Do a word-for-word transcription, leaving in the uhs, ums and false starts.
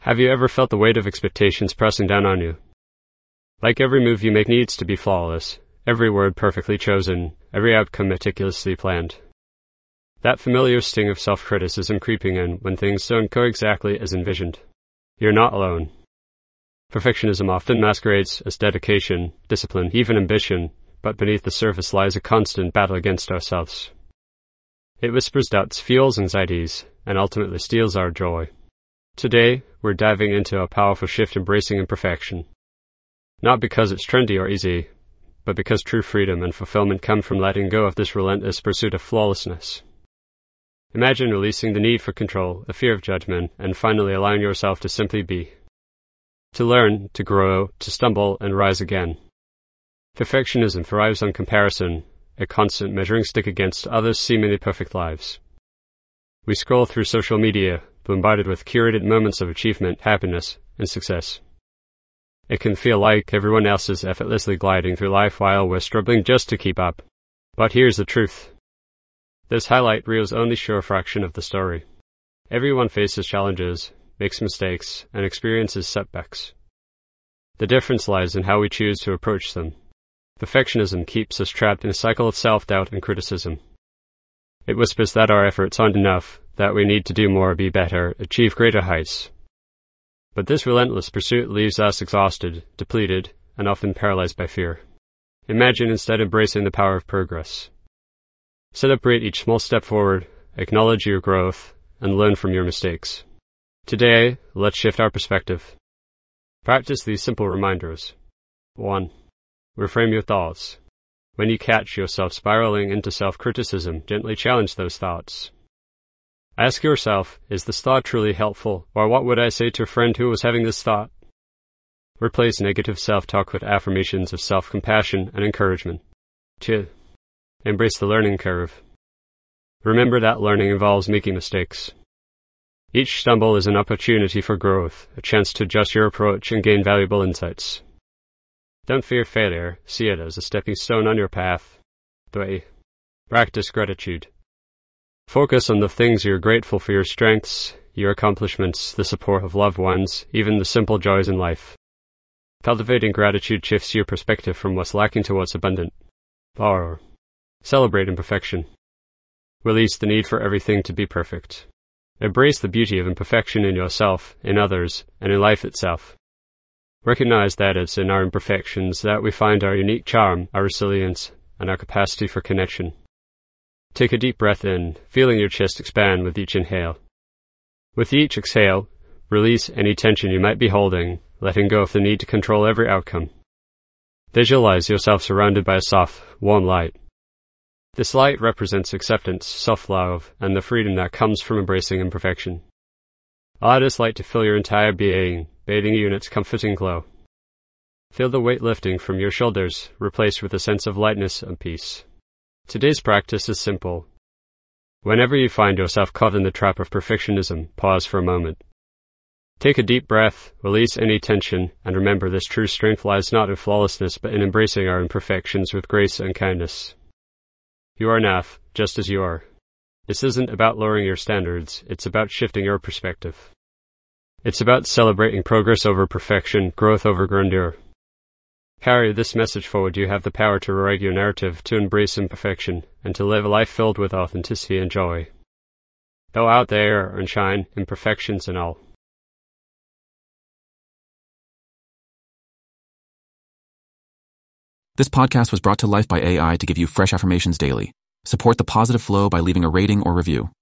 Have you ever felt the weight of expectations pressing down on you? Like every move you make needs to be flawless, every word perfectly chosen, every outcome meticulously planned. That familiar sting of self-criticism creeping in when things don't go exactly as envisioned. You're not alone. Perfectionism often masquerades as dedication, discipline, even ambition, but beneath the surface lies a constant battle against ourselves. It whispers doubts, fuels anxieties, and ultimately steals our joy. Today, we're diving into a powerful shift embracing imperfection. Not because it's trendy or easy, but because true freedom and fulfillment come from letting go of this relentless pursuit of flawlessness. Imagine releasing the need for control, the fear of judgment, and finally allowing yourself to simply be. To learn, to grow, to stumble, and rise again. Perfectionism thrives on comparison, a constant measuring stick against others' seemingly perfect lives. We scroll through social media, bombarded with curated moments of achievement, happiness, and success. It can feel like everyone else is effortlessly gliding through life while we're struggling just to keep up. But here's the truth. This highlight reels only show a fraction of the story. Everyone faces challenges, makes mistakes, and experiences setbacks. The difference lies in how we choose to approach them. Perfectionism keeps us trapped in a cycle of self-doubt and criticism. It whispers that our efforts aren't enough, that we need to do more, be better, achieve greater heights. But this relentless pursuit leaves us exhausted, depleted, and often paralyzed by fear. Imagine instead embracing the power of progress. Celebrate each small step forward, acknowledge your growth, and learn from your mistakes. Today, let's shift our perspective. Practice these simple reminders. one. Reframe your thoughts. When you catch yourself spiraling into self-criticism, gently challenge those thoughts. Ask yourself, is this thought truly helpful, or what would I say to a friend who was having this thought? Replace negative self-talk with affirmations of self-compassion and encouragement. two. Embrace the learning curve. Remember that learning involves making mistakes. Each stumble is an opportunity for growth, a chance to adjust your approach and gain valuable insights. Don't fear failure, see it as a stepping stone on your path. three. Practice gratitude. Focus on the things you're grateful for, your strengths, your accomplishments, the support of loved ones, even the simple joys in life. Cultivating gratitude shifts your perspective from what's lacking to what's abundant. four. Celebrate imperfection. Release the need for everything to be perfect. Embrace the beauty of imperfection in yourself, in others, and in life itself. Recognize that it's in our imperfections that we find our unique charm, our resilience, and our capacity for connection. Take a deep breath in, feeling your chest expand with each inhale. With each exhale, release any tension you might be holding, letting go of the need to control every outcome. Visualize yourself surrounded by a soft, warm light. This light represents acceptance, self-love, and the freedom that comes from embracing imperfection. Allow this light to fill your entire being, bathing you in its comforting glow. Feel the weight lifting from your shoulders, replaced with a sense of lightness and peace. Today's practice is simple. Whenever you find yourself caught in the trap of perfectionism, pause for a moment. Take a deep breath, release any tension, and remember this true strength lies not in flawlessness but in embracing our imperfections with grace and kindness. You are enough, just as you are. This isn't about lowering your standards, it's about shifting your perspective. It's about celebrating progress over perfection, growth over grandeur. Carry this message forward. You have the power to rewrite your narrative, to embrace imperfection, and to live a life filled with authenticity and joy. Go out there and shine, imperfections and all. This podcast was brought to life by A I to give you fresh affirmations daily. Support the positive flow by leaving a rating or review.